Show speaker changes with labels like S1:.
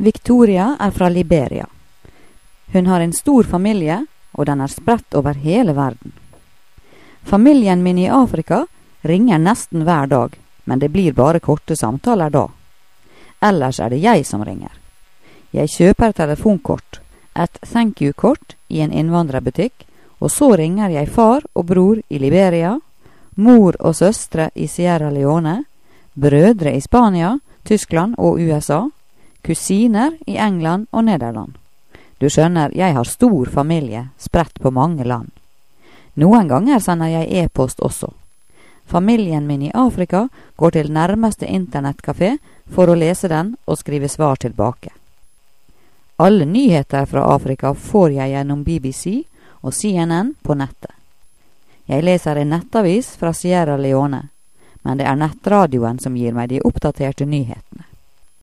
S1: Victoria er fra Liberia. Hun har en stor familie, og den er spredt over hele verden. Familien min i Afrika ringer nesten hver dag, men det blir bare korte samtaler da. Ellers er det jeg som ringer. Jeg kjøper telefonkort, et thank you-kort i en innvandrerbutikk, og så ringer jeg far og bror i Liberia, mor og søstre i Sierra Leone, brødre i Spania, Tyskland og USA, kusiner i England og Nederland. Du skjønner, jeg har stor familie, spredt på mange land. Noen ganger sender jeg e-post også. Familien min i Afrika går til nærmeste internettkafé for å lese den og skrive svar tilbake. Alle nyheter fra Afrika får jeg gjennom BBC og CNN på nettet. Jeg leser en nettavis fra Sierra Leone, men det er nettradioen som gir meg de oppdaterte nyhetene.